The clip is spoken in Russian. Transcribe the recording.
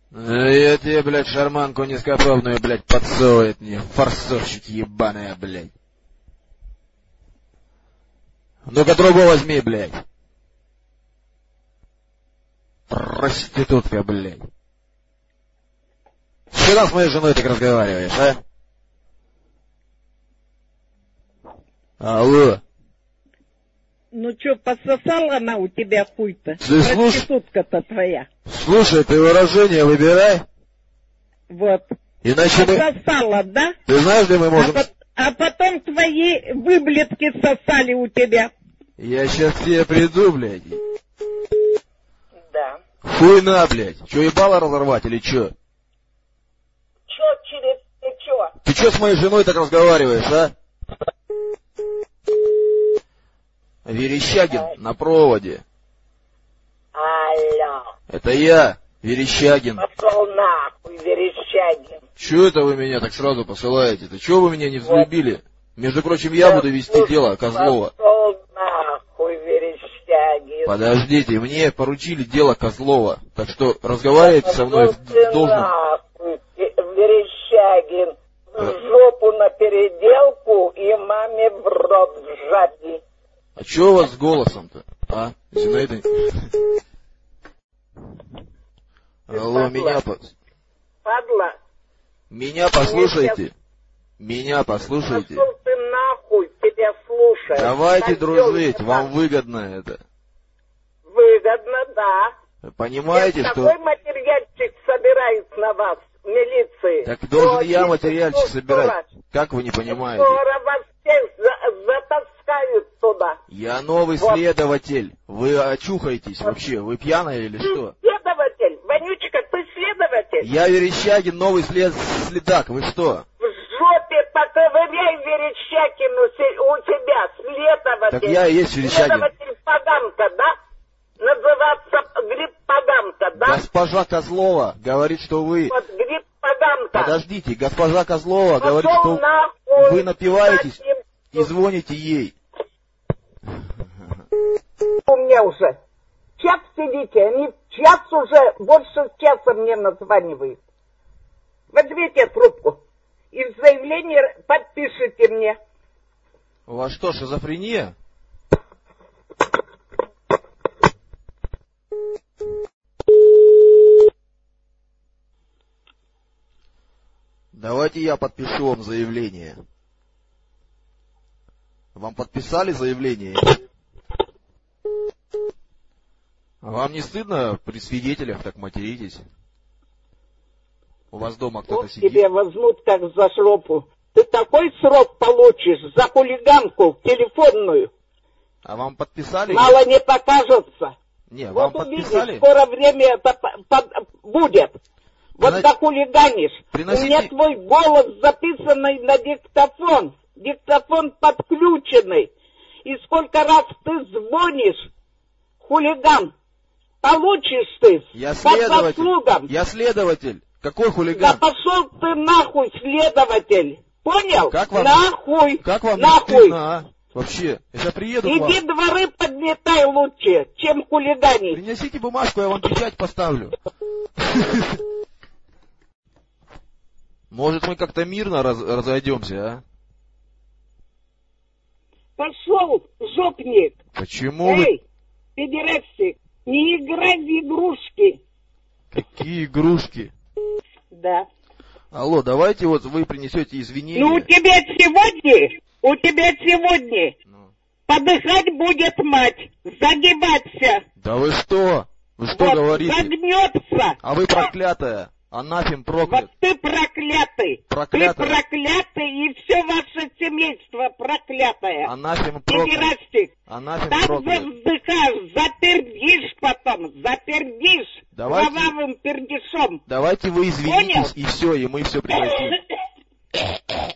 Я тебе, блядь, шарманку низкопробную, блядь, подсовывает мне, форсовщик ебаная, блядь. Ну-ка трубу возьми, блядь. Проститутка, блядь. Что там с моей женой так разговариваешь, а? Алло. Ну что, пососала она у тебя хуй-то? Ты Проститутка-то твоя. Слушай, ты выражение выбирай. Вот. Иначе пососала, да? Ты знаешь, где мы можем... А потом твои выблетки сосали у тебя. Я сейчас к тебе приду, блядь. Да. Хуй на, блядь. Че, ебало разорвать или че? Че через плечо? Ты че с моей женой так разговариваешь, а? Верещагин на проводе. Алло. Это я, Верещагин. Пошел нахуй, Верещагин. Чё это вы меня так сразу посылаете-то? Чё вы меня не взлюбили? Между прочим, я буду вести дело Козлова. Пошел нахуй, Верещагин. Подождите, мне поручили дело Козлова. Так что разговаривайте со мной в должном... Нахуй, Верещагин. В жопу на переделку и маме в рот вжади. А чё у вас с голосом-то? А? Зинаида... Алло, меня... Падла. Меня послушайте. Меня послушайте. Пошел ты нахуй, тебя слушаю. Давайте дружить, вам выгодно это. Выгодно, да. Понимаете, что... Какой материальчик собирает на вас, милиции? Так должен я материальчик собирать. Как вы не понимаете? Скоро вас всех затаскают туда. Я новый следователь. Вы очухаетесь вообще? Вы пьяная или что? Следователь, Вонючка, ты следователь? Я Верещагин, новый следак. Вы что? В жопе поковыряй Верещагину у тебя, следователь. Так я и есть Верещагин. Следователь Поганка, да? Называться гриб Поганка, да? Госпожа Козлова говорит, что вы... Вот гриб Поганка. Подождите, госпожа Козлова говорит, что вы напиваетесь и звоните ей. У меня уже час сидите, они час уже, больше часа мне названивают. Возьмите трубку и заявление подпишите мне. У вас что, шизофрения? Давайте я подпишу вам заявление. Вам подписали заявление? А вам не стыдно при свидетелях так материтесь? У вас дома кто-то вот сидит? Тебе возьмут как за жопу. Ты такой срок получишь за хулиганку телефонную. А вам подписали? Мало не покажется. Не, вот вам увидишь, подписали? скоро время это будет. Вот захулиганишь. Приносите... У меня твой голос записанный на диктофон. Диктофон подключенный. И сколько раз ты звонишь, хулиган, получишь ты Я по следователь. заслугам. Я следователь. Какой Да хулиган? пошел ты нахуй, следователь. Понял? Как вам, нахуй. Как вам нахуй. не стыдно, а? Вообще, я сейчас приеду к вам. Иди дворы подметай лучше, чем хулиганить. Принесите бумажку, я вам печать поставлю. Может, мы как-то мирно разойдемся, а? Пошел, жопник. Почему вы... Эй, педерастик, не играй в игрушки. Какие игрушки? Да. Алло, давайте вот вы принесете извинения. Ну, у тебя сегодня подыхать будет мать, загибаться. Да вы что? Вы что вот, говорите? Загнется. А вы проклятая. Анафем проклят. Вот ты проклятый. Проклятая. Ты проклятый, и все ваше семейство проклятое. Анафем проклят. Педерастик. Анафем Так проклят. завздыхаешь, запердишь потом, запердишь кровавым пердишом. Давайте вы извинитесь, Понял? и все, и мы все прекратим.